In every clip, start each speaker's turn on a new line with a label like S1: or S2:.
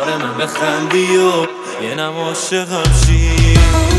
S1: کنار من بخندی و یه نم عاشقم شی.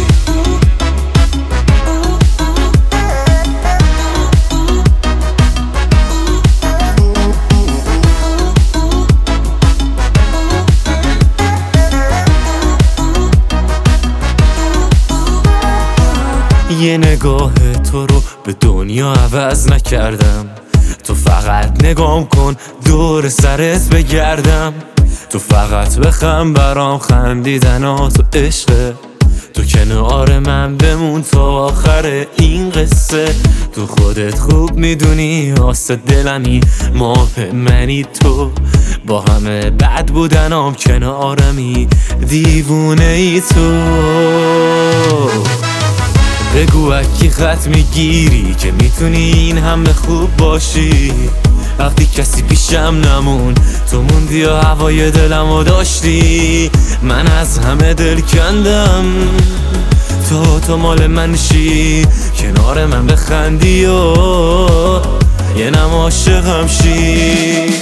S1: یه نگاه تو رو به دنیا عوض نکردم، تو فقط نگام کن دور سرت بگردم، تو فقط بخم برام خندیدنات و عشقه، تو کنار من بمون تا آخر این قصه. تو خودت خوب میدونی آسه دلمی ماه منی، تو با همه بد بودنام کنارمی دیوونه ای تو. بگو اکی خط میگیری که میتونی این همه خوب باشی، وقتی کسی پیشم نمون تو موندی و هوای دلمو داشتی. من از همه دل کندم تو مال من شی، کنار من بخندی و یه نم عاشقم شی.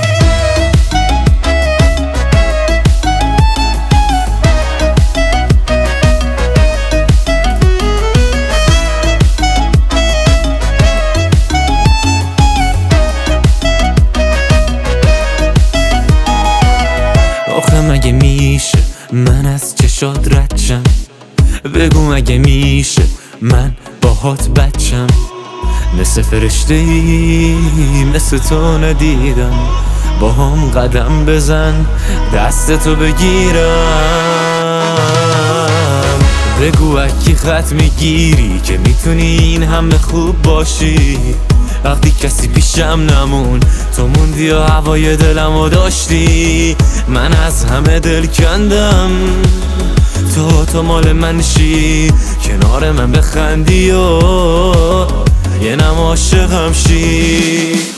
S1: آخه مگه میشه من از چشات رد شم؟ بگو مگه میشه من باهات بچم؟ مثل فرشته ای مثل تو ندیدم، با هم قدم بزن دستتو بگیرم. بگو اکی خط میگیری که میتونی این همه خوب باشی، وقتی کسی پیشم نمون تو موندی و هوای دلمو داشتی. من از همه دل کندم تو مال من شی، کنار من بخندی و یه نم عاشقم شی.